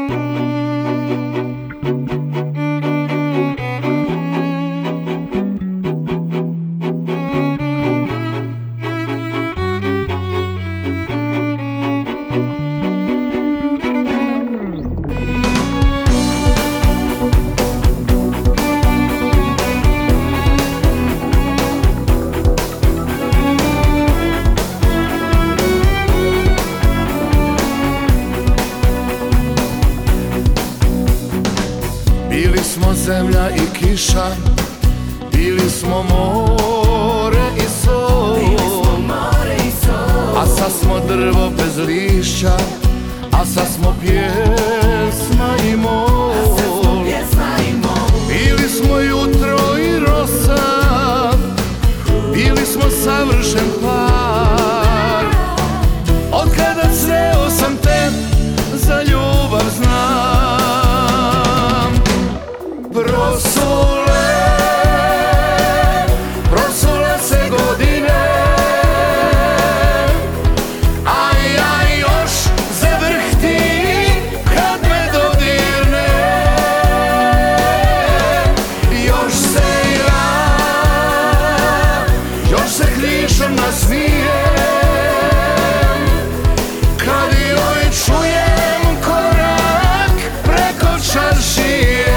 Bili smo zemlja i kiša, bili smo more i sol, a sad smo drvo bez lišća, a sad smo pjesma i mol. Bili smo jutro i rosa, bili smo savršen par. Od kada sreo sam te, za ljubav znam. Prosule se godine, a ja još zavrhtim kad me dodirne. Još se krišom nasmijem kad joj čujem korak preko čaršije.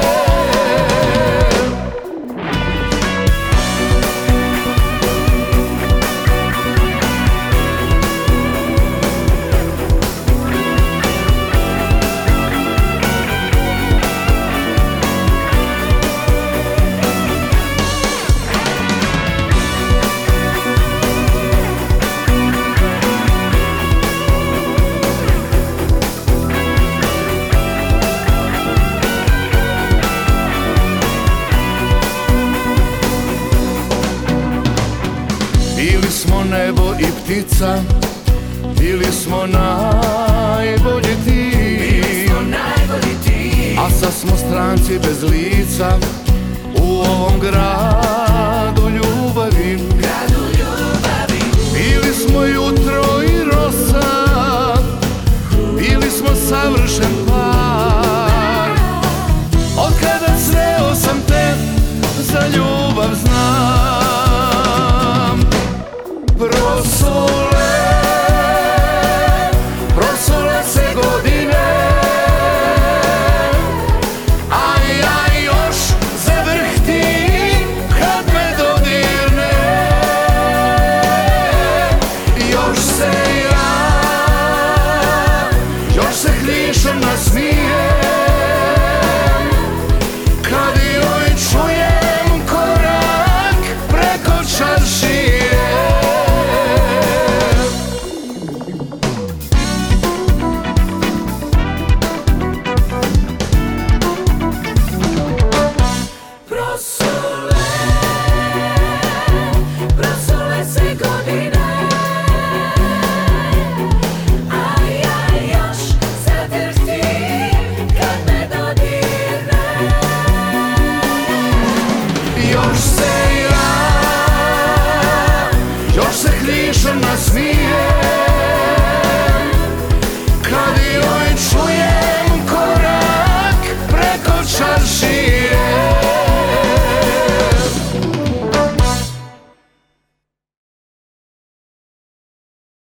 Bili smo nebo i ptica, bili smo najbolji tim, a sad smo stranci bez lica u ovom gradu ljubavi. Bili smo jutro